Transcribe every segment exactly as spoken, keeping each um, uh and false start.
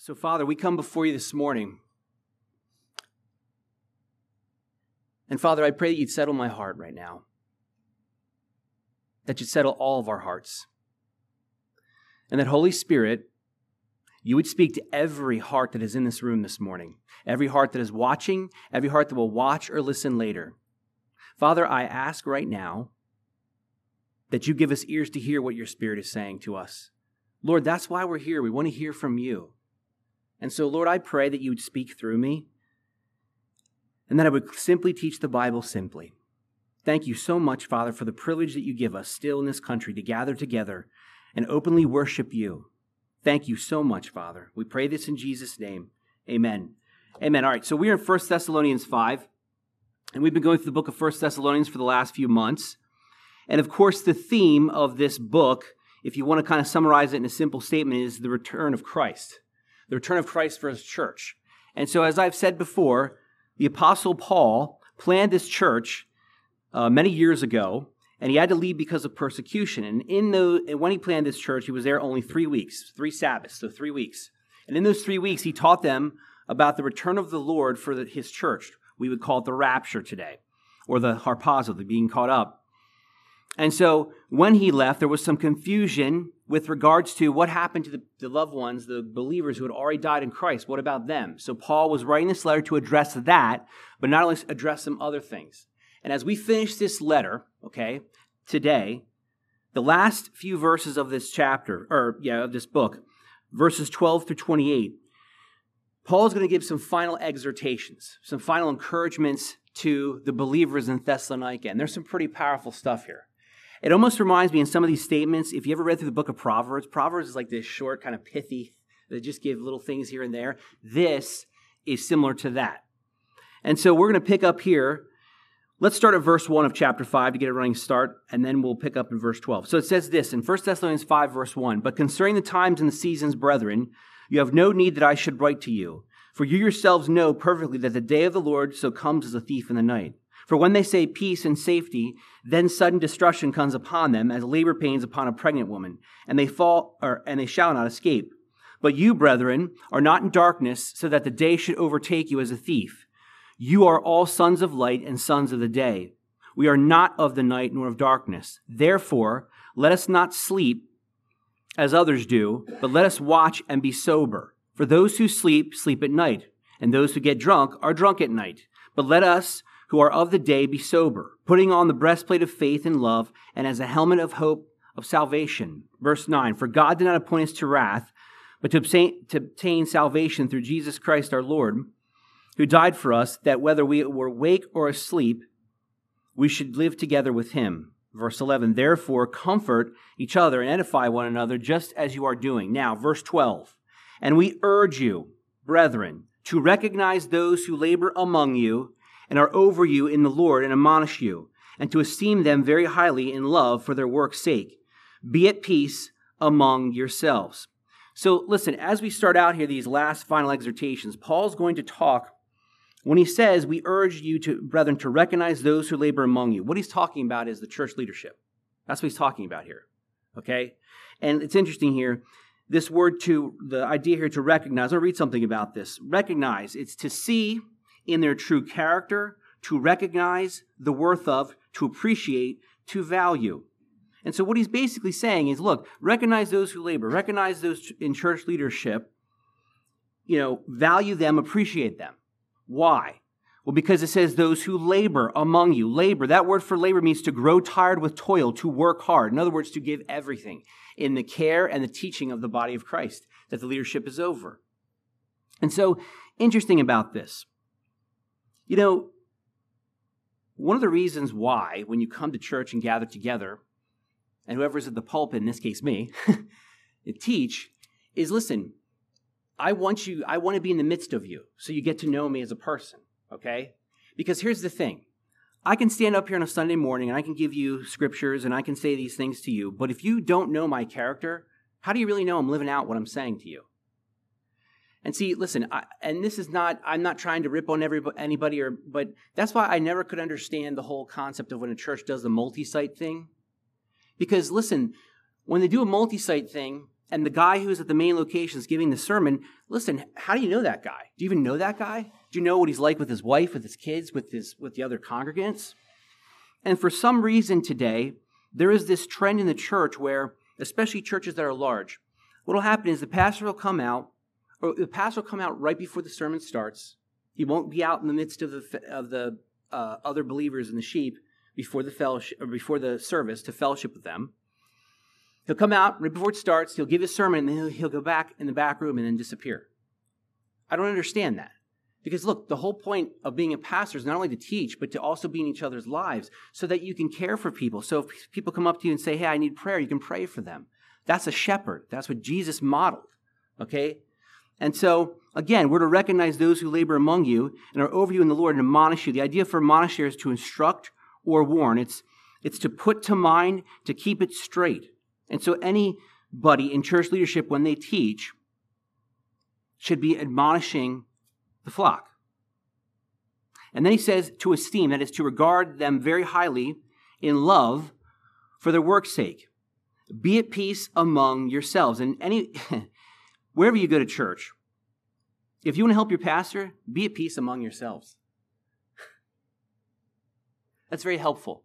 So, Father, we come before you this morning. And, Father, I pray that you'd settle my heart right now. That you'd settle all of our hearts. And that, Holy Spirit, you would speak to every heart that is in this room this morning. Every heart that is watching, every heart that will watch or listen later. Father, I ask right now that you give us ears to hear what your Spirit is saying to us. Lord, that's why we're here. We want to hear from you. And so, Lord, I pray that you would speak through me and that I would simply teach the Bible simply. Thank you so much, Father, for the privilege that you give us still in this country to gather together and openly worship you. Thank you so much, Father. We pray this in Jesus' name. Amen. Amen. All right, so we are in First Thessalonians five, and we've been going through the book of First Thessalonians for the last few months. And of course, the theme of this book, if you want to kind of summarize it in a simple statement, is the return of Christ. The return of Christ for his church. And so, as I've said before, the Apostle Paul planned this church uh, many years ago, and he had to leave because of persecution. And in the, and when he planned this church, he was there only three weeks, three Sabbaths, so three weeks. And in those three weeks, he taught them about the return of the Lord for the, his church. We would call it the rapture today, or the harpazo, the being caught up. And so when he left, there was some confusion with regards to what happened to the, the loved ones, the believers who had already died in Christ. What about them? So Paul was writing this letter to address that, but not only address some other things. And as we finish this letter, okay, today, the last few verses of this chapter, or yeah, of this book, verses twelve through twenty-eight, Paul is going to give some final exhortations, some final encouragements to the believers in Thessalonica. And there's some pretty powerful stuff here. It almost reminds me in some of these statements, if you ever read through the book of Proverbs, Proverbs is like this short, kind of pithy, they just give little things here and there. This is similar to that. And so we're going to pick up here. Let's start at verse one of chapter five to get a running start, and then we'll pick up in verse twelve. So it says this in First Thessalonians five, verse one, "But concerning the times and the seasons, brethren, you have no need that I should write to you. For you yourselves know perfectly that the day of the Lord so comes as a thief in the night. For when they say peace and safety, then sudden destruction comes upon them as labor pains upon a pregnant woman, and they fall, or, and they shall not escape. But you, brethren, are not in darkness, so that the day should overtake you as a thief. You are all sons of light and sons of the day. We are not of the night nor of darkness. Therefore, let us not sleep as others do, but let us watch and be sober. For those who sleep, sleep at night, and those who get drunk are drunk at night. But let us who are of the day be sober, putting on the breastplate of faith and love, and as a helmet of hope of salvation." Verse nine, "For God did not appoint us to wrath, but to obtain, to obtain salvation through Jesus Christ our Lord, who died for us, that whether we were awake or asleep, we should live together with him." Verse eleven, "Therefore comfort each other and edify one another, just as you are doing." Now, verse twelve, "And we urge you, brethren, to recognize those who labor among you and are over you in the Lord and admonish you, and to esteem them very highly in love for their work's sake. Be at peace among yourselves." So listen, as we start out here, these last final exhortations, Paul's going to talk, when he says, "We urge you, to brethren, to recognize those who labor among you," what he's talking about is the church leadership. That's what he's talking about here, okay? And it's interesting here, this word to, the idea here to recognize, I'll read something about this. Recognize, it's to see in their true character, to recognize the worth of, to appreciate, to value. And so what he's basically saying is, look, recognize those who labor, recognize those in church leadership, you know, value them, appreciate them. Why? Well, because it says those who labor among you. Labor, that word for labor means to grow tired with toil, to work hard. In other words, to give everything in the care and the teaching of the body of Christ that the leadership is over. And so, interesting about this, you know, one of the reasons why when you come to church and gather together, and whoever's at the pulpit, in this case me, and teach, is listen, I want you, I want to be in the midst of you so you get to know me as a person, okay? Because here's the thing. I can stand up here on a Sunday morning and I can give you scriptures and I can say these things to you, but if you don't know my character, how do you really know I'm living out what I'm saying to you? And see, listen, I, and this is not, I'm not trying to rip on everybody, anybody, or, but that's why I never could understand the whole concept of when a church does the multi-site thing. Because listen, when they do a multi-site thing, And the guy who's at the main location is giving the sermon, listen, how do you know that guy? Do you even know that guy? Do you know what he's like with his wife, with his kids, with his with the other congregants? And for some reason today, there is this trend in the church where, especially churches that are large, what will happen is the pastor will come out, or the pastor will come out right before the sermon starts. He won't be out in the midst of the of the uh, other believers and the sheep before the fellowship or before the service to fellowship with them. He'll come out right before it starts. He'll give his sermon, and then he'll, he'll go back in the back room and then disappear. I don't understand that. Because look, the whole point of being a pastor is not only to teach, but to also be in each other's lives so that you can care for people. So if people come up to you and say, hey, I need prayer, you can pray for them. That's a shepherd. That's what Jesus modeled, okay? And so, again, we're to recognize those who labor among you and are over you in the Lord and admonish you. The idea for admonish here is to instruct or warn. It's, it's to put to mind, to keep it straight. And so anybody in church leadership, when they teach, should be admonishing the flock. And then he says to esteem, that is to regard them very highly in love for their work's sake. Be at peace among yourselves. And any wherever you go to church, if you want to help your pastor, be at peace among yourselves. That's very helpful.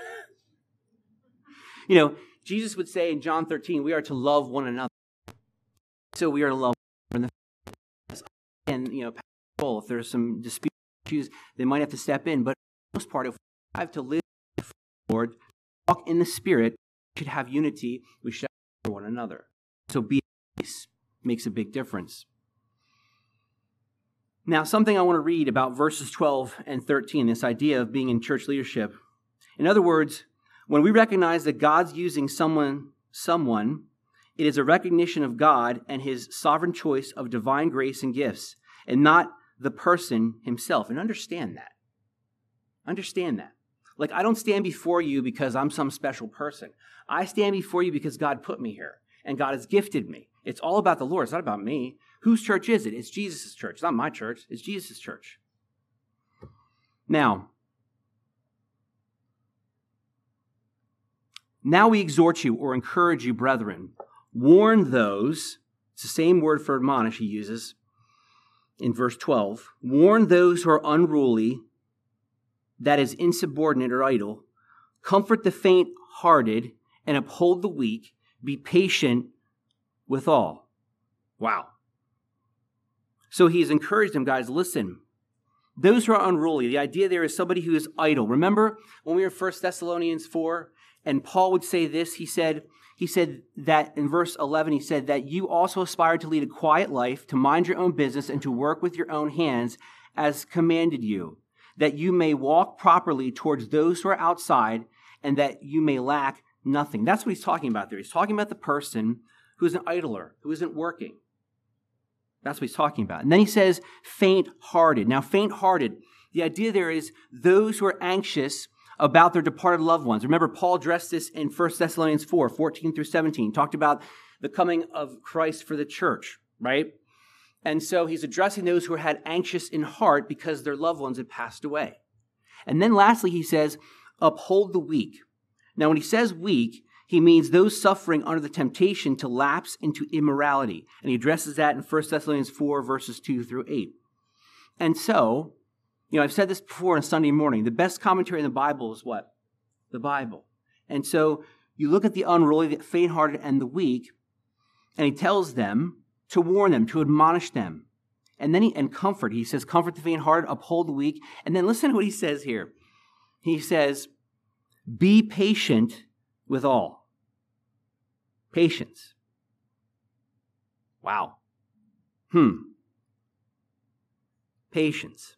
You know, Jesus would say in John thirteen, we are to love one another. So we are to love one another. And, you know, if there's some dispute issues, they might have to step in. But for the most part, if we have to live for the Lord, walk in the Spirit, we should have unity. We should have one another. So be at peace makes a big difference. Now, something I want to read about verses twelve and thirteen, this idea of being in church leadership. In other words, when we recognize that God's using someone, someone, it is a recognition of God and his sovereign choice of divine grace and gifts, and not the person himself. And understand that. Understand that. Like, I don't stand before you because I'm some special person. I stand before you because God put me here, and God has gifted me. It's all about the Lord. It's not about me. Whose church is it? It's Jesus' church. It's not my church. It's Jesus' church. Now, Now we exhort you or encourage you, brethren. Warn those, it's the same word for admonish he uses in verse twelve. Warn those who are unruly, that is insubordinate or idle. Comfort the faint-hearted and uphold the weak. Be patient with all. Wow. So he's encouraged them, guys, listen. Those who are unruly, the idea there is somebody who is idle. Remember when we were in First Thessalonians four? And Paul would say this, he said, he said that in verse eleven, he said that you also aspire to lead a quiet life, to mind your own business, and to work with your own hands as commanded you, that you may walk properly towards those who are outside, and that you may lack nothing. That's what he's talking about there. He's talking about the person who's an idler, who isn't working. That's what he's talking about. And then he says faint-hearted. Now, faint-hearted, the idea there is those who are anxious about their departed loved ones. Remember, Paul addressed this in First Thessalonians four, fourteen through seventeen. Talked about the coming of Christ for the church, right? And so he's addressing those who had anxious in heart because their loved ones had passed away. And then lastly, he says, uphold the weak. Now, when he says weak, he means those suffering under the temptation to lapse into immorality. And he addresses that in First Thessalonians four, verses two through eight. And so, you know, I've said this before on Sunday morning. The best commentary in the Bible is what? The Bible. And so you look at the unruly, the faint-hearted, and the weak, and he tells them to warn them, to admonish them. And then he, and comfort. He says, comfort the faint-hearted, uphold the weak. And then listen to what he says here. He says, be patient with all. Patience. Wow. Hmm. Patience.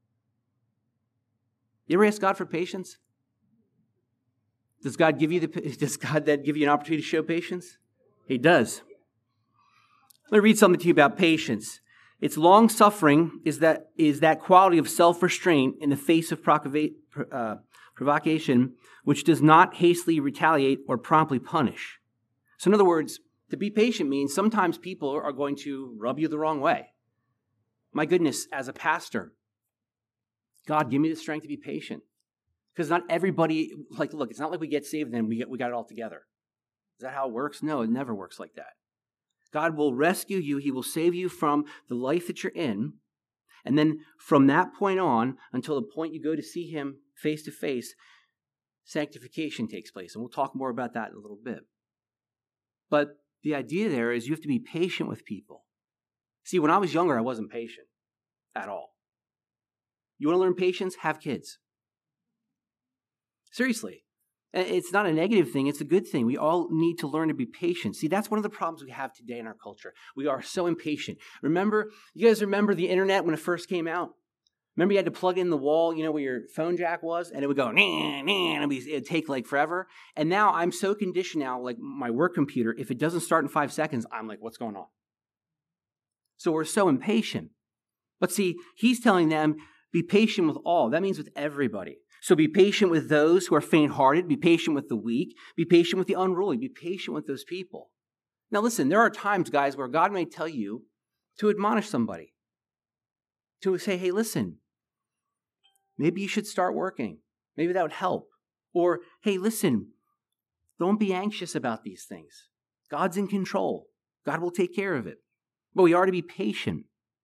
You ever ask God for patience? Does God give you the? Does God then give you an opportunity to show patience? He does. Let me read something to you about patience. It's long suffering is that is that quality of self-restraint in the face of provoca- uh, provocation, which does not hastily retaliate or promptly punish. So, in other words, to be patient means sometimes people are going to rub you the wrong way. My goodness, as a pastor, God, give me the strength to be patient. Because not everybody, like, look, it's not like we get saved and then we get, we got it all together. Is that how it works? No, it never works like that. God will rescue you. He will save you from the life that you're in. And then from that point on, until the point you go to see him face to face, sanctification takes place. And we'll talk more about that in a little bit. But the idea there is you have to be patient with people. See, when I was younger, I wasn't patient at all. You want to learn patience? Have kids. Seriously. It's not a negative thing. It's a good thing. We all need to learn to be patient. See, that's one of the problems we have today in our culture. We are so impatient. Remember, you guys remember the internet when it first came out? Remember you had to plug in the wall, you know, where your phone jack was, and it would go, nah, nah, and it would take like forever. And now I'm so conditioned now, like my work computer, if it doesn't start in five seconds, I'm like, what's going on? So we're so impatient. But see, he's telling them, be patient with all. That means with everybody. So be patient with those who are faint-hearted. Be patient with the weak. Be patient with the unruly. Be patient with those people. Now listen, there are times, guys, where God may tell you to admonish somebody. To say, hey, listen, maybe you should start working. Maybe that would help. Or, hey, listen, don't be anxious about these things. God's in control. God will take care of it. But we are to be patient.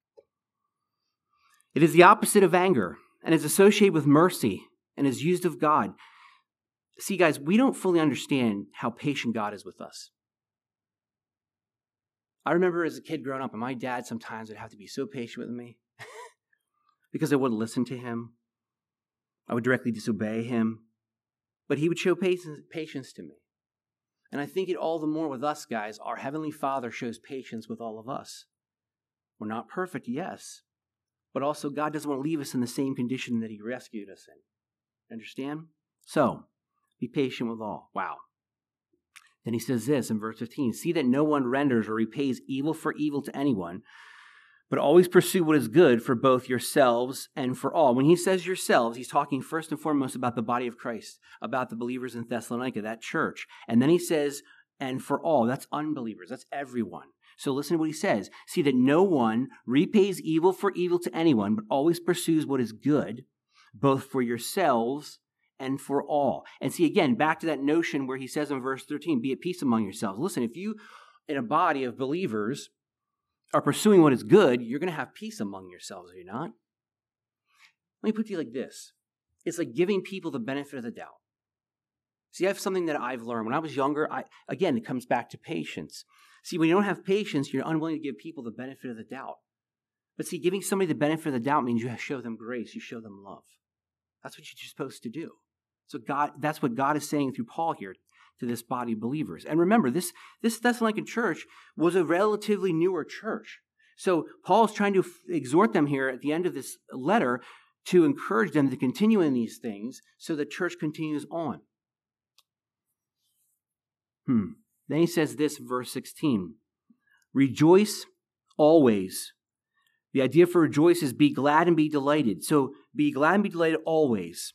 It is the opposite of anger and is associated with mercy and is used of God. See, guys, we don't fully understand how patient God is with us. I remember as a kid growing up, and my dad sometimes would have to be so patient with me because I wouldn't listen to him. I would directly disobey him. But he would show patience, patience to me. And I think it all the more with us, guys. Our Heavenly Father shows patience with all of us. We're not perfect, yes. But also, God doesn't want to leave us in the same condition that he rescued us in. Understand? So, be patient with all. Wow. Then he says this in verse fifteen, see that no one renders or repays evil for evil to anyone, but always pursue what is good for both yourselves and for all. When he says yourselves, he's talking first and foremost about the body of Christ, about the believers in Thessalonica, that church. And then he says, and for all, that's unbelievers, that's everyone. So listen to what he says. See that no one repays evil for evil to anyone, but always pursues what is good, both for yourselves and for all. And see, again, back to that notion where he says in verse thirteen, be at peace among yourselves. Listen, if you, in a body of believers, are pursuing what is good, you're going to have peace among yourselves, are you not? Let me put it to you like this. It's like giving people the benefit of the doubt. See, I have something that I've learned. When I was younger, I again, it comes back to patience. See, when you don't have patience, you're unwilling to give people the benefit of the doubt. But see, giving somebody the benefit of the doubt means you show them grace, you show them love. That's what you're supposed to do. So God, that's what God is saying through Paul here to this body of believers. And remember, this, this Thessalonican church was a relatively newer church. So Paul is trying to f- exhort them here at the end of this letter to encourage them to continue in these things so the church continues on. Hmm. Then he says this, verse sixteen, rejoice always. The idea for rejoice is be glad and be delighted. So be glad and be delighted always.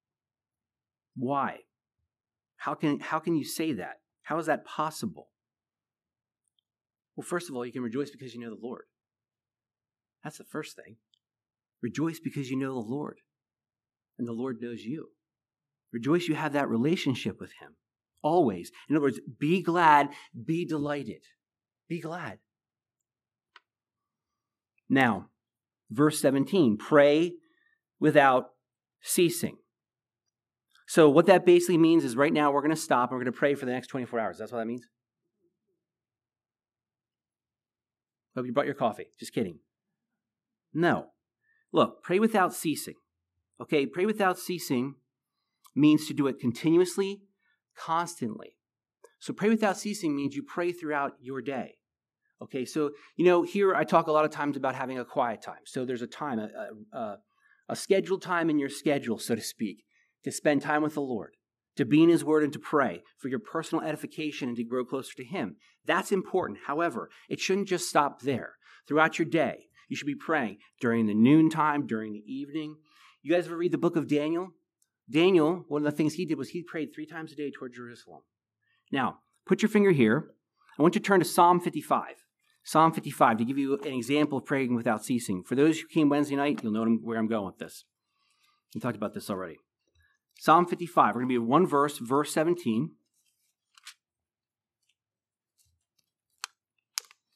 Why? How can, how can you say that? How is that possible? Well, first of all, you can rejoice because you know the Lord. That's the first thing. Rejoice because you know the Lord, and the Lord knows you. Rejoice you have that relationship with him, always. In other words, be glad, be delighted. Be glad. Now, verse seventeen, pray without ceasing. So what that basically means is right now we're going to stop and we're going to pray for the next twenty-four hours. That's what that means? Hope you brought your coffee. Just kidding. No. Look, pray without ceasing. Okay, pray without ceasing means to do it continuously, constantly. So pray without ceasing means you pray throughout your day. Okay, so, you know, here I talk a lot of times about having a quiet time. So there's a time, a, a, a scheduled time in your schedule, so to speak, to spend time with the Lord, to be in his word and to pray for your personal edification and to grow closer to him. That's important. However, it shouldn't just stop there. Throughout your day, you should be praying during the noontime, during the evening. You guys ever read the book of Daniel? Daniel, one of the things he did was he prayed three times a day toward Jerusalem. Now, put your finger here. I want you to turn to Psalm fifty-five. Psalm fifty-five, to give you an example of praying without ceasing. For those who came Wednesday night, you'll know where I'm going with this. We talked about this already. Psalm fifty-five, we're going to be one verse, verse seventeen.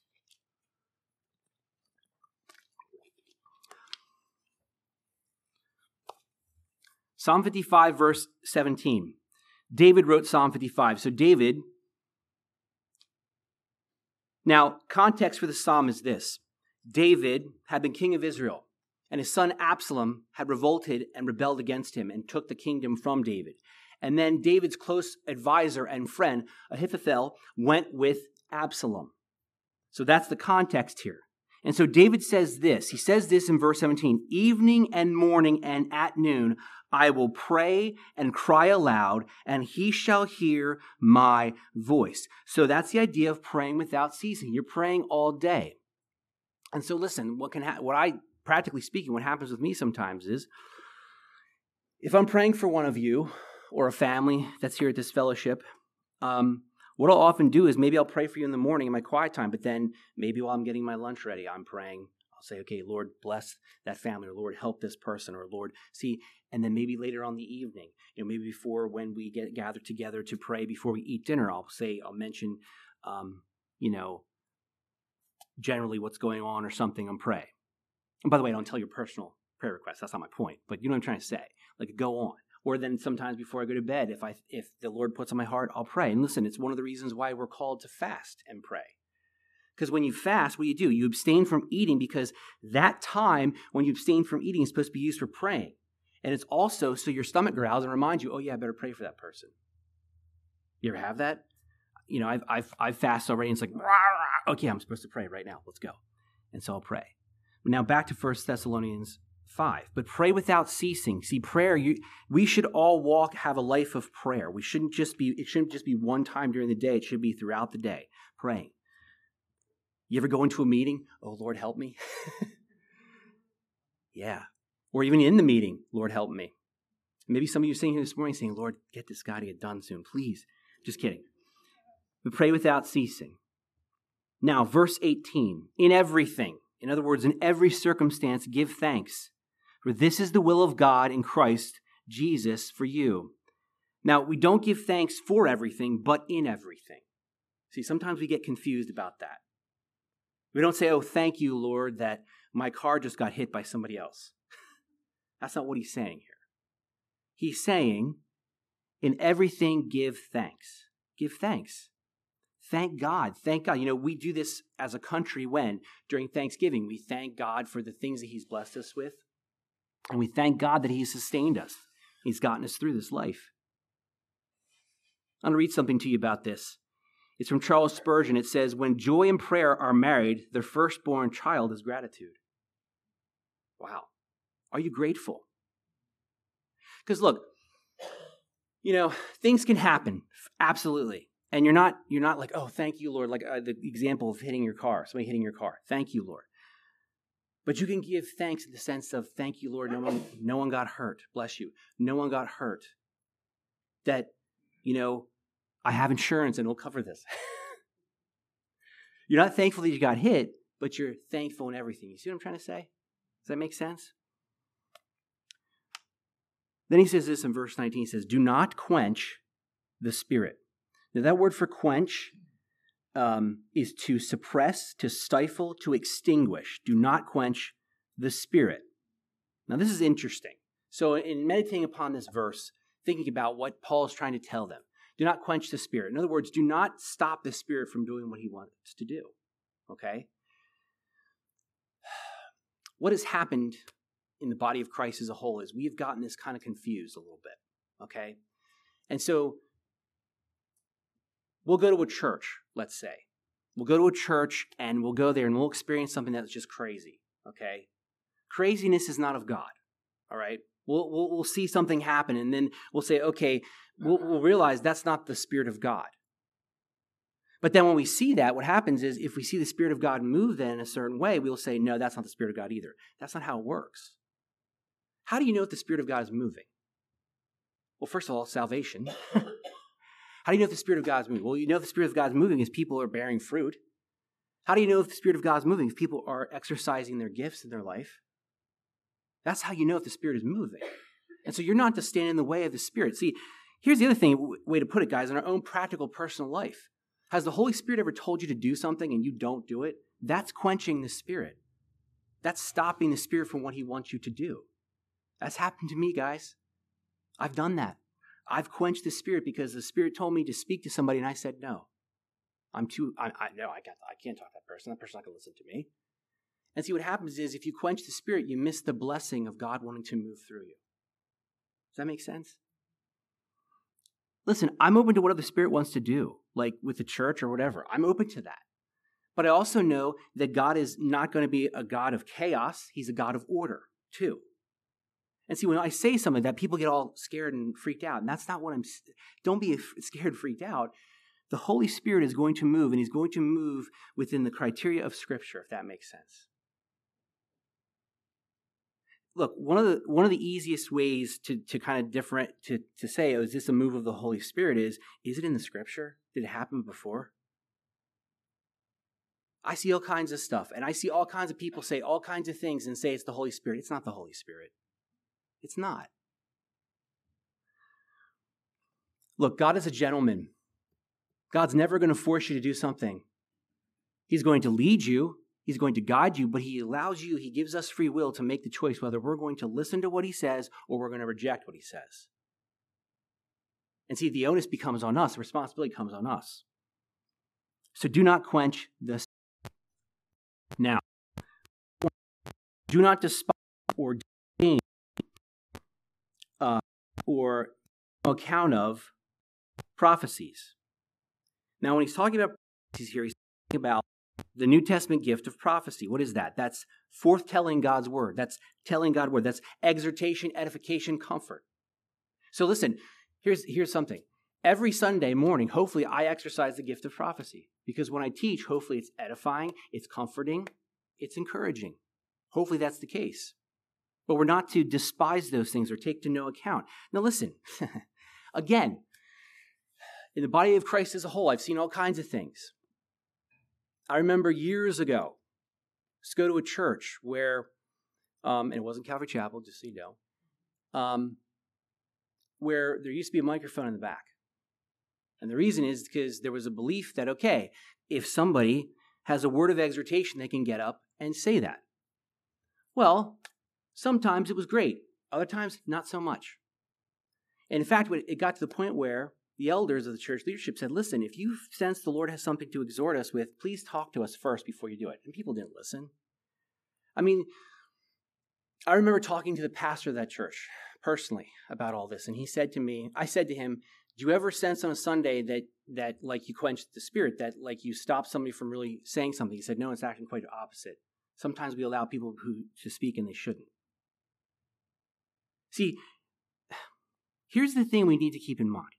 Psalm fifty-five, verse seventeen. David wrote Psalm fifty-five. So David, now context for the psalm is this. David had been king of Israel, and his son Absalom had revolted and rebelled against him and took the kingdom from David. And then David's close advisor and friend, Ahithophel, went with Absalom. So that's the context here. And so David says this. He says this in verse seventeen, evening and morning and at noon, I will pray and cry aloud, and he shall hear my voice. So that's the idea of praying without ceasing. You're praying all day. And so listen, what can ha- what I, practically speaking, what happens with me sometimes is, if I'm praying for one of you or a family that's here at this fellowship, um, what I'll often do is maybe I'll pray for you in the morning in my quiet time, but then maybe while I'm getting my lunch ready, I'm praying. I'll say, okay, Lord, bless that family, or Lord, help this person, or Lord, see, and then maybe later on the evening, you know, maybe before when we get gathered together to pray before we eat dinner, I'll say, I'll mention, um, you know, generally what's going on or something and pray. And by the way, I don't tell your personal prayer requests. That's not my point, but you know what I'm trying to say. Like, go on. Or then sometimes before I go to bed, if I if the Lord puts on my heart, I'll pray. And listen, it's one of the reasons why we're called to fast and pray. Because when you fast, what do you do? You abstain from eating, because that time when you abstain from eating is supposed to be used for praying. And it's also so your stomach growls and reminds you, oh yeah, I better pray for that person. You ever have that? You know, I've I've I've fasted already, and it's like, okay, I'm supposed to pray right now. Let's go. And so I'll pray. Now back to First Thessalonians five. But pray without ceasing. See, prayer, you, we should all walk, have a life of prayer. We shouldn't just be, it shouldn't just be one time during the day. It should be throughout the day, praying. You ever go into a meeting? Oh, Lord, help me. Yeah. Or even in the meeting, Lord, help me. Maybe some of you are sitting here this morning saying, Lord, get this guy to get done soon, please. Just kidding. But pray without ceasing. Now, verse eighteen, in everything, in other words, in every circumstance, give thanks. For this is the will of God in Christ Jesus for you. Now, we don't give thanks for everything, but in everything. See, sometimes we get confused about that. We don't say, oh, thank you, Lord, that my car just got hit by somebody else. That's not what he's saying here. He's saying, in everything, give thanks. Give thanks. Thank God. Thank God. You know, we do this as a country when? During Thanksgiving, we thank God for the things that he's blessed us with. And we thank God that he's sustained us. He's gotten us through this life. I'm going to read something to you about this. It's from Charles Spurgeon. It says, when joy and prayer are married, their firstborn child is gratitude. Wow. Are you grateful? Because look, you know, things can happen. Absolutely. And you're not, you're not like, oh, thank you, Lord. Like uh, the example of hitting your car, somebody hitting your car. Thank you, Lord. But you can give thanks in the sense of, thank you, Lord, no one, no one got hurt. Bless you. No one got hurt. That, you know, I have insurance and it'll cover this. You're not thankful that you got hit, but you're thankful in everything. You see what I'm trying to say? Does that make sense? Then he says this in verse nineteen. He says, do not quench the spirit. Now that word for quench Um, is to suppress, to stifle, to extinguish. Do not quench the spirit. Now, this is interesting. So in meditating upon this verse, thinking about what Paul is trying to tell them, do not quench the spirit. In other words, do not stop the spirit from doing what he wants to do. Okay? What has happened in the body of Christ as a whole is we have gotten this kind of confused a little bit. Okay? And so we'll go to a church, let's say. We'll go to a church and we'll go there and we'll experience something that's just crazy, okay? Craziness is not of God, all right? We'll, we'll, we'll see something happen and then we'll say, okay, we'll, we'll realize that's not the Spirit of God. But then when we see that, what happens is if we see the Spirit of God move then in a certain way, we'll say, no, that's not the Spirit of God either. That's not how it works. How do you know if the Spirit of God is moving? Well, first of all, salvation. How do you know if the Spirit of God is moving? Well, you know if the Spirit of God is moving if people are bearing fruit. How do you know if the Spirit of God is moving if people are exercising their gifts in their life? That's how you know if the Spirit is moving. And so you're not to stand in the way of the Spirit. See, here's the other thing, way to put it, guys, in our own practical personal life. Has the Holy Spirit ever told you to do something and you don't do it? That's quenching the Spirit. That's stopping the Spirit from what he wants you to do. That's happened to me, guys. I've done that. I've quenched the Spirit because the Spirit told me to speak to somebody and I said no. I'm too, I, I no, I got, I can't talk to that person. That person's not going to listen to me. And see, what happens is if you quench the Spirit, you miss the blessing of God wanting to move through you. Does that make sense? Listen, I'm open to whatever the Spirit wants to do, like with the church or whatever. I'm open to that. But I also know that God is not going to be a God of chaos. He's a God of order, too. And see, when I say something like that, people get all scared and freaked out. And that's not what I'm, don't be scared, freaked out. The Holy Spirit is going to move, and he's going to move within the criteria of Scripture, if that makes sense. Look, one of the one of the easiest ways to, to kind of different to, to say, oh, is this a move of the Holy Spirit is, is it in the Scripture? Did it happen before? I see all kinds of stuff, and I see all kinds of people say all kinds of things and say it's the Holy Spirit. It's not the Holy Spirit. It's not. Look, God is a gentleman. God's never going to force you to do something. He's going to lead you. He's going to guide you, but he allows you, he gives us free will to make the choice whether we're going to listen to what he says or we're going to reject what he says. And see, the onus becomes on us. The responsibility comes on us. So do not quench the Spirit. Now, do not despise or disdain uh, or account of prophecies. Now, when he's talking about prophecies here, he's talking about the New Testament gift of prophecy. What is that? That's forthtelling God's word. That's telling God's word. That's exhortation, edification, comfort. So listen, here's, here's something. Every Sunday morning, hopefully I exercise the gift of prophecy. Because when I teach, hopefully it's edifying, it's comforting, it's encouraging. Hopefully that's the case. But we're not to despise those things or take to no account. Now listen, again, in the body of Christ as a whole, I've seen all kinds of things. I remember years ago, let's go to a church where, um, and it wasn't Calvary Chapel, just so you know, um, where there used to be a microphone in the back. And the reason is because there was a belief that, okay, if somebody has a word of exhortation, they can get up and say that. Well, sometimes it was great. Other times, not so much. And in fact, it got to the point where the elders of the church leadership said, listen, if you sense the Lord has something to exhort us with, please talk to us first before you do it. And people didn't listen. I mean, I remember talking to the pastor of that church personally about all this. And he said to me, I said to him, do you ever sense on a Sunday that, that like you quenched the Spirit, that like you stopped somebody from really saying something? He said, no, it's actually quite the opposite. Sometimes we allow people who to speak and they shouldn't. See, here's the thing we need to keep in mind.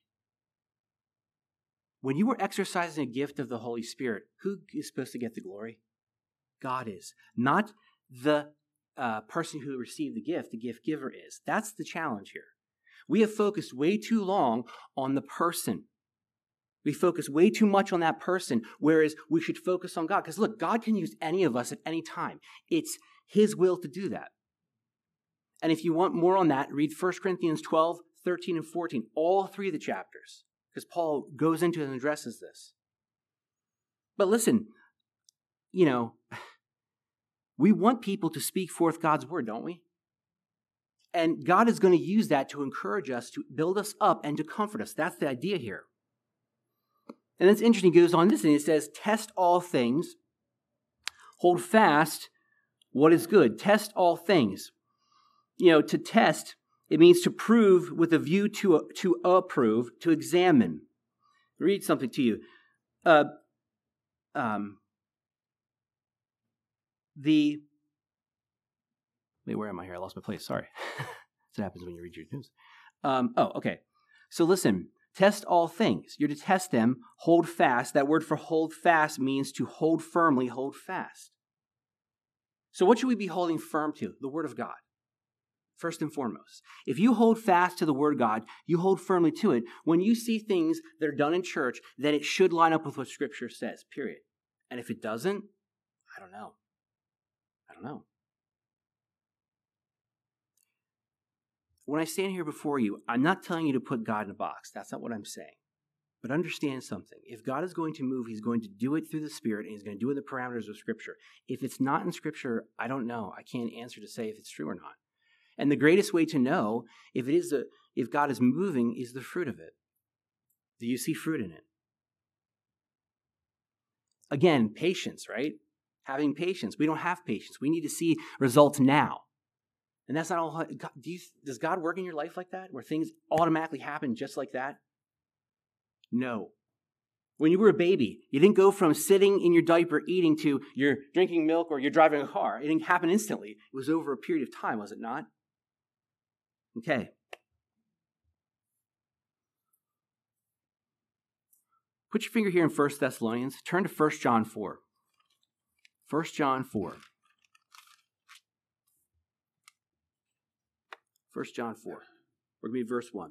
When you were exercising a gift of the Holy Spirit, who is supposed to get the glory? God is. Not the uh, person who received the gift, the gift giver is. That's the challenge here. We have focused way too long on the person. We focus way too much on that person, whereas we should focus on God. Because look, God can use any of us at any time. It's his will to do that. And if you want more on that, read First Corinthians twelve, thirteen, and fourteen, all three of the chapters. Because Paul goes into and addresses this. But listen, you know, we want people to speak forth God's word, don't we? And God is going to use that to encourage us, to build us up, and to comfort us. That's the idea here. And it's interesting, he goes on this, and it says, test all things, hold fast what is good. Test all things. You know, to test, it means to prove with a view to, to approve, to examine. Read something to you. Uh, um, the, wait, where am I here? I lost my place. Sorry. That's what happens when you read your news. Um, oh, okay. So listen, test all things. You're to test them, hold fast. That word for hold fast means to hold firmly, hold fast. So what should we be holding firm to? The Word of God. First and foremost. If you hold fast to the Word of God, you hold firmly to it. When you see things that are done in church, then it should line up with what Scripture says, period. And if it doesn't, I don't know. I don't know. When I stand here before you, I'm not telling you to put God in a box. That's not what I'm saying. But understand something. If God is going to move, he's going to do it through the Spirit, and he's going to do it in the parameters of Scripture. If it's not in Scripture, I don't know. I can't answer to say if it's true or not. And the greatest way to know if it is a, if God is moving is the fruit of it. Do you see fruit in it? Again, patience, right? Having patience. We don't have patience. We need to see results now. And that's not all. Do you, does God work in your life like that, where things automatically happen just like that? No. When you were a baby, you didn't go from sitting in your diaper eating to you're drinking milk or you're driving a car. It didn't happen instantly. It was over a period of time, was it not? Okay. Put your finger here in First Thessalonians. Turn to First John four. First John four. First John four. We're going to be verse one.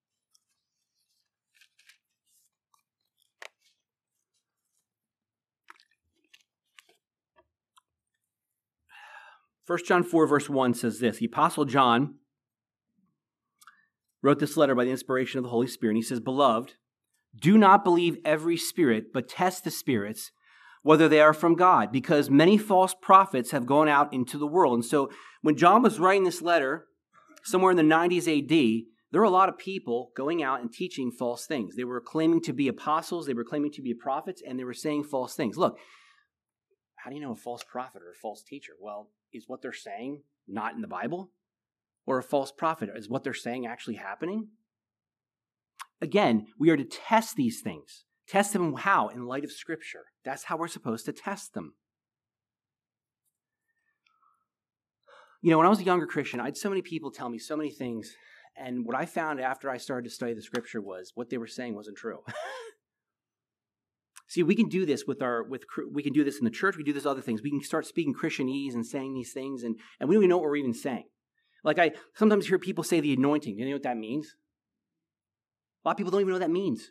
First John four, verse one says this. The Apostle John wrote this letter by the inspiration of the Holy Spirit. And he says, Beloved, do not believe every spirit, but test the spirits, whether they are from God, because many false prophets have gone out into the world. And so when John was writing this letter, somewhere in the nineties A D, there were a lot of people going out and teaching false things. They were claiming to be apostles, they were claiming to be prophets, and they were saying false things. Look, how do you know a false prophet or a false teacher? Well, is what they're saying not in the Bible? Or a false prophet, is what they're saying actually happening? Again, we are to test these things. Test them how? In light of Scripture. That's how we're supposed to test them. You know, when I was a younger Christian, I had so many people tell me so many things, and what I found after I started to study the Scripture was what they were saying wasn't true. See, we can do this with our, with we can do this in the church, we can do this other things. We can start speaking Christianese and saying these things, and, and we don't even know what we're even saying. Like I sometimes hear people say the anointing. Do you know what that means? A lot of people don't even know what that means.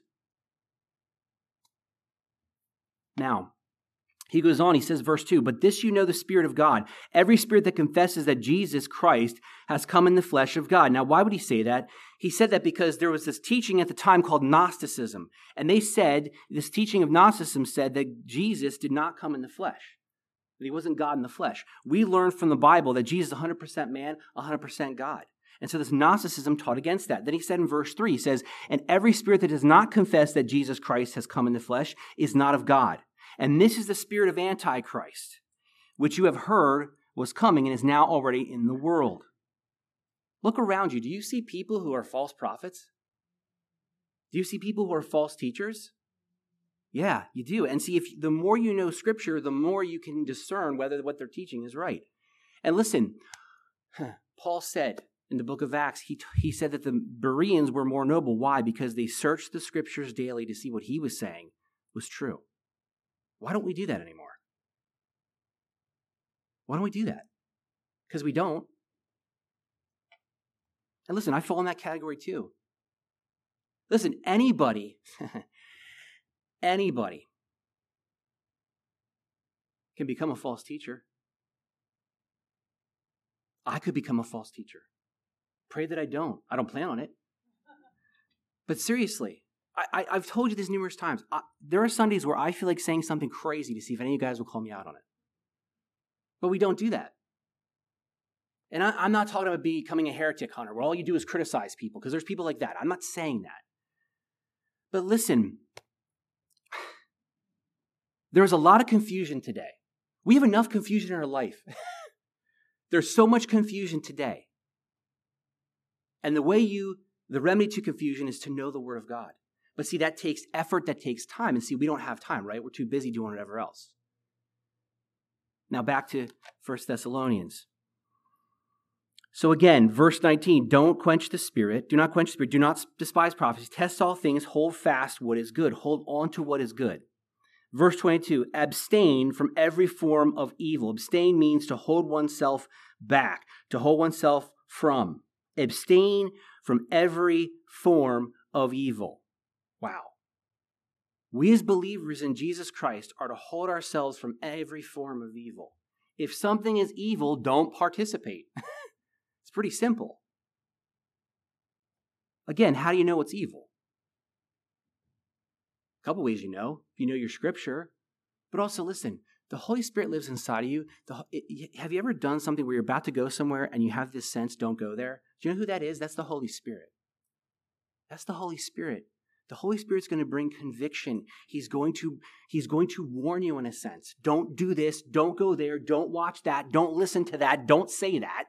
Now, he goes on, he says, verse two, but this you know the Spirit of God. Every spirit that confesses that Jesus Christ has come in the flesh of God. Now, why would he say that? He said that because there was this teaching at the time called Gnosticism. And they said, this teaching of Gnosticism said that Jesus did not come in the flesh, that he wasn't God in the flesh. We learned from the Bible that Jesus is one hundred percent man, one hundred percent God. And so this Gnosticism taught against that. Then he said in verse three, he says, and every spirit that does not confess that Jesus Christ has come in the flesh is not of God. And this is the spirit of Antichrist, which you have heard was coming and is now already in the world. Look around you. Do you see people who are false prophets? Do you see people who are false teachers? Yeah, you do. And see, if the more you know Scripture, the more you can discern whether what they're teaching is right. And listen, Paul said in the book of Acts, he, he said that the Bereans were more noble. Why? Because they searched the Scriptures daily to see what he was saying was true. Why don't we do that anymore? Why don't we do that? Because we don't. And listen, I fall in that category too. Listen, anybody, anybody can become a false teacher. I could become a false teacher. Pray that I don't. I don't plan on it. But seriously, I, I, I've told you this numerous times. I, there are Sundays where I feel like saying something crazy to see if any of you guys will call me out on it. But we don't do that. And I, I'm not talking about becoming a heretic hunter, where all you do is criticize people, because there's people like that. I'm not saying that. But listen, there's a lot of confusion today. We have enough confusion in our life. There's so much confusion today. And the way you, the remedy to confusion is to know the Word of God. But see, that takes effort, that takes time. And see, we don't have time, right? We're too busy doing whatever else. Now back to First Thessalonians. So again, verse nineteen, don't quench the Spirit. Do not quench the Spirit. Do not despise prophecy. Test all things. Hold fast what is good. Hold on to what is good. Verse twenty-two, abstain from every form of evil. Abstain means to hold oneself back, to hold oneself from. Abstain from every form of evil. Wow. We as believers in Jesus Christ are to hold ourselves from every form of evil. If something is evil, don't participate. It's pretty simple. Again, how do you know it's evil? A couple ways you know. You know your Scripture. But also, listen, the Holy Spirit lives inside of you. The, it, have you ever done something where you're about to go somewhere and you have this sense, don't go there? Do you know who that is? That's the Holy Spirit. That's the Holy Spirit. The Holy Spirit's going to bring conviction. He's going to, he's going to warn you in a sense. Don't do this. Don't go there. Don't watch that. Don't listen to that. Don't say that.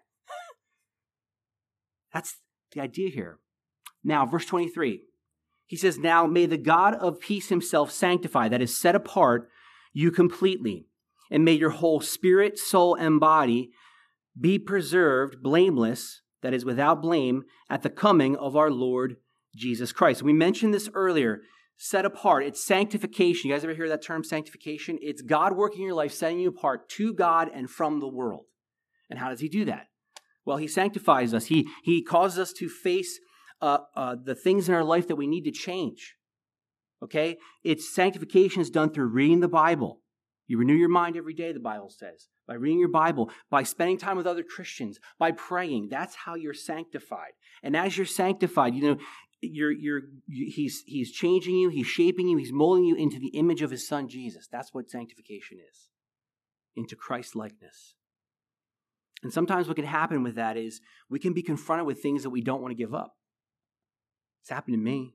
That's the idea here. Now, verse twenty-three. He says, now may the God of peace himself sanctify, that is, set apart you completely, and may your whole spirit, soul, and body be preserved blameless, that is, without blame, at the coming of our Lord Jesus Christ. We mentioned this earlier, set apart. It's sanctification. You guys ever hear that term, sanctification? It's God working in your life, setting you apart to God and from the world. And how does he do that? Well, he sanctifies us. He, he causes us to face uh, uh, the things in our life that we need to change. Okay? It's sanctification is done through reading the Bible. You renew your mind every day, the Bible says. By reading your Bible, by spending time with other Christians, by praying. That's how you're sanctified. And as you're sanctified, you know, you're, you're, he's, he's changing you, he's shaping you, he's molding you into the image of his son, Jesus. That's what sanctification is. Into Christ-likeness. And sometimes what can happen with that is we can be confronted with things that we don't want to give up. It's happened to me.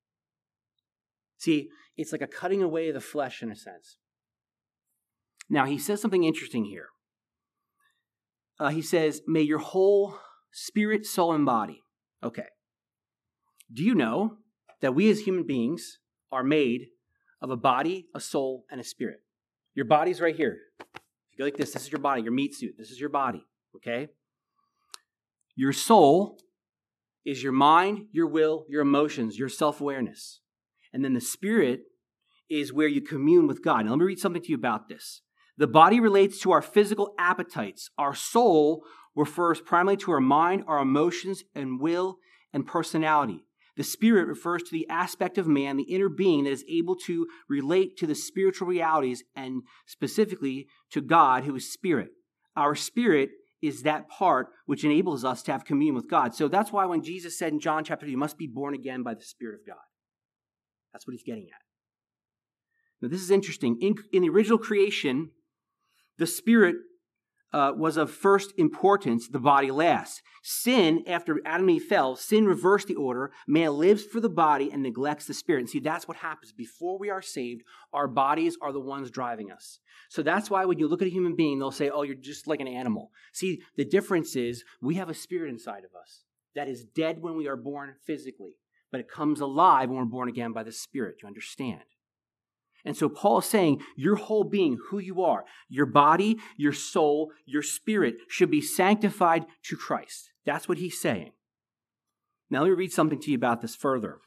See, it's like a cutting away of the flesh in a sense. Now, he says something interesting here. Uh, he says, may your whole spirit, soul, and body. Okay. Do you know that we as human beings are made of a body, a soul, and a spirit? Your body's right here. If you go like this, this is your body, your meat suit. This is your body, okay? Your soul is your mind, your will, your emotions, your self-awareness. And then the spirit is where you commune with God. Now, let me read something to you about this. The body relates to our physical appetites. Our soul refers primarily to our mind, our emotions, and will, and personality. The spirit refers to the aspect of man, the inner being that is able to relate to the spiritual realities and specifically to God, who is spirit. Our spirit is that part which enables us to have communion with God. So that's why when Jesus said in John chapter two, you must be born again by the Spirit of God. That's what he's getting at. Now this is interesting. In, in the original creation, the spirit uh, was of first importance, the body last. Sin, after Adam and Eve fell, sin reversed the order. Man lives for the body and neglects the spirit. And see, that's what happens. Before we are saved, our bodies are the ones driving us. So that's why when you look at a human being, they'll say, oh, you're just like an animal. See, the difference is we have a spirit inside of us that is dead when we are born physically, but it comes alive when we're born again by the Spirit. You understand? And so Paul is saying your whole being, who you are, your body, your soul, your spirit should be sanctified to Christ. That's what he's saying. Now let me read something to you about this further.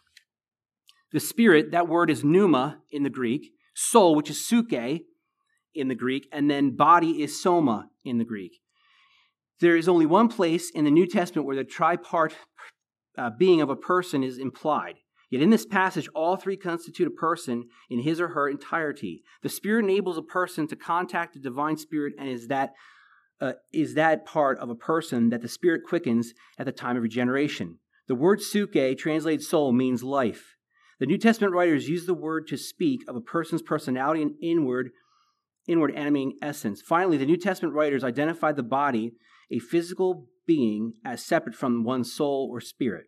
The spirit, that word is pneuma in the Greek, soul, which is suke in the Greek, and then body is soma in the Greek. There is only one place in the New Testament where the tripart uh, being of a person is implied. Yet in this passage, all three constitute a person in his or her entirety. The Spirit enables a person to contact the divine Spirit and is that, uh, is that part of a person that the Spirit quickens at the time of regeneration. The word suke, translated soul, means life. The New Testament writers use the word to speak of a person's personality and inward, inward animating essence. Finally, the New Testament writers identified the body, a physical being, as separate from one's soul or spirit.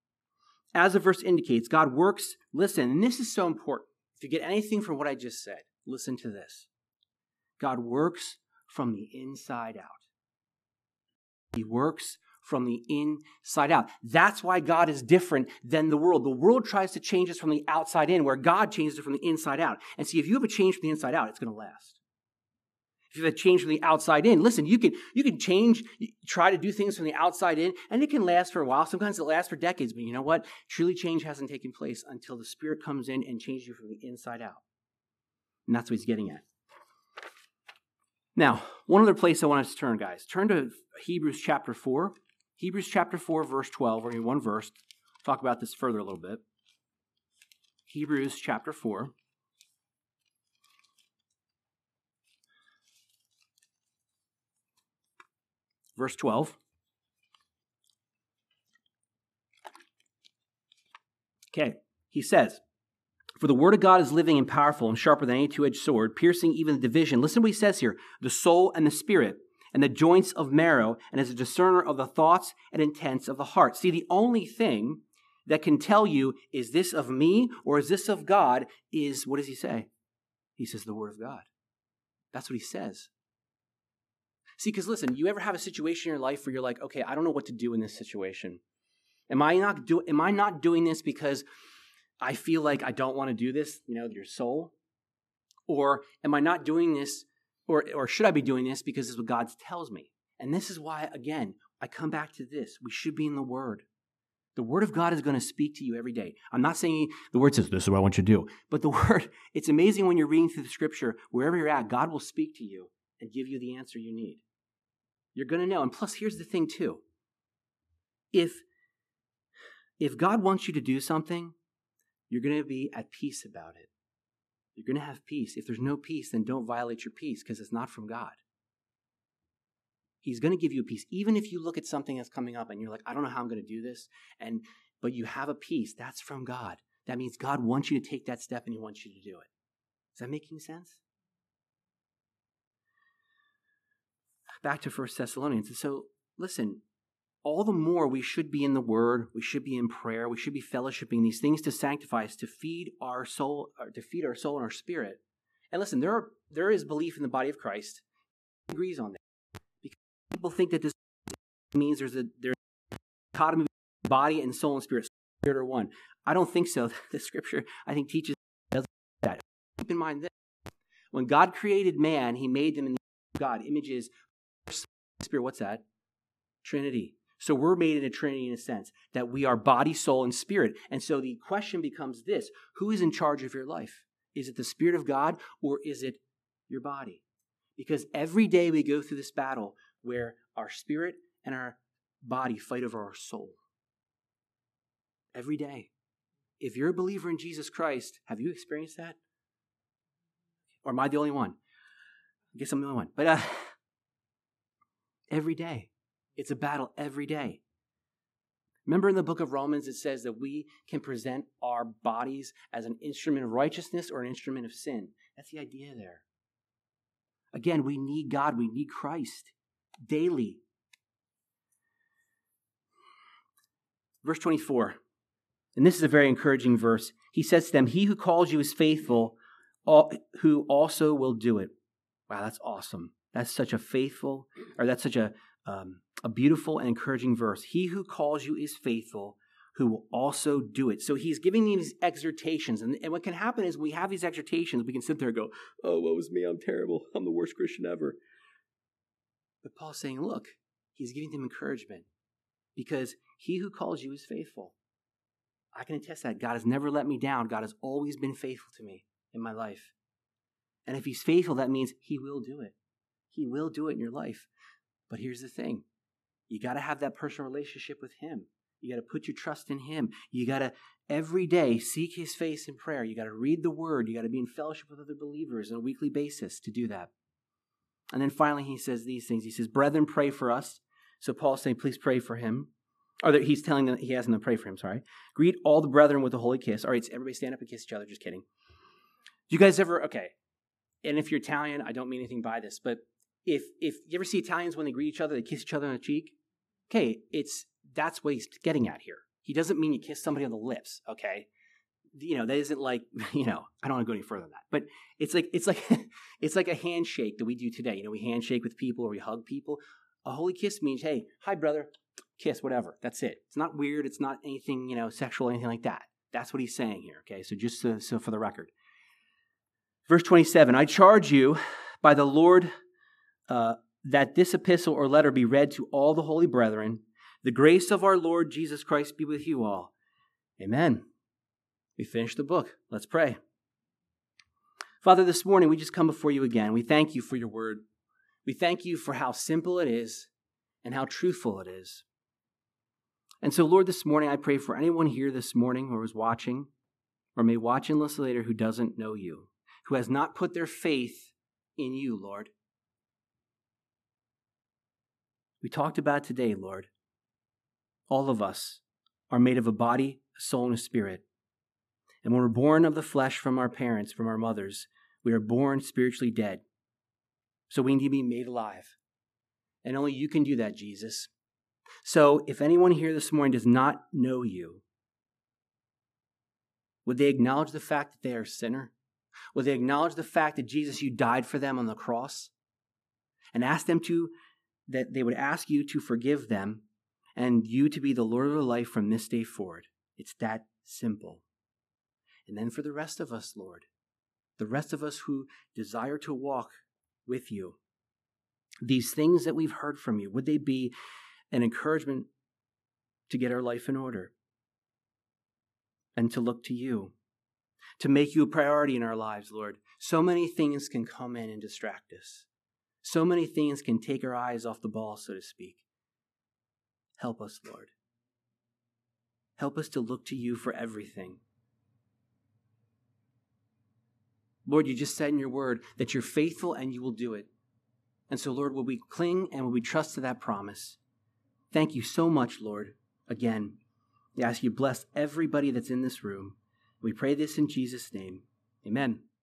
As the verse indicates, God works, listen, and this is so important. If you get anything from what I just said, listen to this. God works from the inside out. He works from the inside out. That's why God is different than the world. The world tries to change us from the outside in, where God changes it from the inside out. And see, if you have a change from the inside out, it's going to last. If you have a change from the outside in, listen, you can you can change, try to do things from the outside in, and it can last for a while. Sometimes it lasts for decades, but you know what? Truly change hasn't taken place until the Spirit comes in and changes you from the inside out. And that's what he's getting at. Now, one other place I want us to turn, guys. Turn to Hebrews chapter four. Hebrews chapter four, verse twelve. We're going to one verse. Talk about this further a little bit. Hebrews chapter four. Verse twelve. Okay, he says, for the word of God is living and powerful and sharper than any two-edged sword, piercing even the division. Listen to what he says here. The soul and the spirit and the joints of marrow, and is a discerner of the thoughts and intents of the heart. See, the only thing that can tell you, is this of me or is this of God, is, what does he say? He says the word of God. That's what he says. See, because listen, you ever have a situation in your life where you're like, okay, I don't know what to do in this situation. Am I not do, am I not doing this because I feel like I don't want to do this, you know, your soul? Or am I not doing this, or, or should I be doing this because this is what God tells me? And this is why, again, I come back to this. We should be in the Word. The Word of God is going to speak to you every day. I'm not saying the Word says, this is what I want you to do. But the Word, it's amazing when you're reading through the Scripture, wherever you're at, God will speak to you and give you the answer you need. You're going to know. And plus, here's the thing too. If, if God wants you to do something, you're going to be at peace about it. You're going to have peace. If there's no peace, then don't violate your peace because it's not from God. He's going to give you a peace. Even if you look at something that's coming up and you're like, I don't know how I'm going to do this, and but you have a peace, that's from God. That means God wants you to take that step and he wants you to do it. Is that making sense? Back to First Thessalonians. And so, listen, all the more we should be in the Word, we should be in prayer, we should be fellowshipping these things to sanctify us, to feed our soul, or to feed our soul and our spirit. And listen, there are, there is belief in the body of Christ. He agrees on that. Because people think that this means there's a there's a dichotomy between body and soul and spirit. Spirit are one. I don't think so. The Scripture, I think, teaches that. Keep in mind this. When God created man, he made them in the image of God. Images, spirit, what's that? Trinity. So we're made in a Trinity in a sense, that we are body, soul, and spirit. And so the question becomes this: who is in charge of your life? Is it the Spirit of God or is it your body? Because every day we go through this battle where our spirit and our body fight over our soul. Every day. If you're a believer in Jesus Christ, have you experienced that? Or am I the only one? I guess I'm the only one. But uh, every day. It's a battle every day. Remember in the book of Romans, it says that we can present our bodies as an instrument of righteousness or an instrument of sin. That's the idea there. Again, we need God. We need Christ daily. Verse twenty-four, and this is a very encouraging verse. He says to them, he who calls you is faithful, who also will do it. Wow, that's awesome. That's such a faithful, or that's such a Um, a beautiful and encouraging verse. He who calls you is faithful, who will also do it. So he's giving these exhortations. And, and what can happen is we have these exhortations. We can sit there and go, oh, woe is me. I'm terrible. I'm the worst Christian ever. But Paul's saying, look, he's giving them encouragement because he who calls you is faithful. I can attest that God has never let me down. God has always been faithful to me in my life. And if he's faithful, that means he will do it. He will do it in your life. But here's the thing. You got to have that personal relationship with him. You got to put your trust in him. You got to every day seek his face in prayer. You got to read the word. You got to be in fellowship with other believers on a weekly basis to do that. And then finally he says these things. He says, brethren, pray for us. So Paul's saying, please pray for him. Or that he's telling them, he has them to pray for him, sorry. Greet all the brethren with a holy kiss. All right, so everybody stand up and kiss each other. Just kidding. Do you guys ever, okay. And if you're Italian, I don't mean anything by this, but If if you ever see Italians when they greet each other, they kiss each other on the cheek. Okay, it's that's what he's getting at here. He doesn't mean you kiss somebody on the lips. Okay, you know that isn't like you know I don't want to go any further than that. But it's like it's like it's like a handshake that we do today. You know, we handshake with people or we hug people. A holy kiss means, hey, hi brother, kiss, whatever. That's it. It's not weird. It's not anything you know sexual or anything like that. That's what he's saying here. Okay, so just so, so for the record, verse twenty-seven. I charge you by the Lord. Uh, that this epistle or letter be read to all the holy brethren. The grace of our Lord Jesus Christ be with you all. Amen. We finished the book. Let's pray. Father, this morning we just come before you again. We thank you for your word. We thank you for how simple it is and how truthful it is. And so, Lord, this morning I pray for anyone here this morning or is watching or may watch and listen later who doesn't know you, who has not put their faith in you, Lord. We talked about today, Lord. All of us are made of a body, a soul, and a spirit. And when we're born of the flesh from our parents, from our mothers, we are born spiritually dead. So we need to be made alive. And only you can do that, Jesus. So if anyone here this morning does not know you, Would they acknowledge the fact that they are a sinner? Would they acknowledge the fact that, Jesus, you died for them on the cross? And ask them to, that they would ask you to forgive them and you to be the Lord of their life from this day forward. It's that simple. And then for the rest of us, Lord, the rest of us who desire to walk with you, these things that we've heard from you, would they be an encouragement to get our life in order and to look to you, to make you a priority in our lives, Lord? So many things can come in and distract us. So many things can take our eyes off the ball, so to speak. Help us, Lord. Help us to look to you for everything. Lord, you just said in your word that you're faithful and you will do it. And so, Lord, will we cling and will we trust to that promise? Thank you so much, Lord. Again, we ask you bless everybody that's in this room. We pray this in Jesus' name. Amen.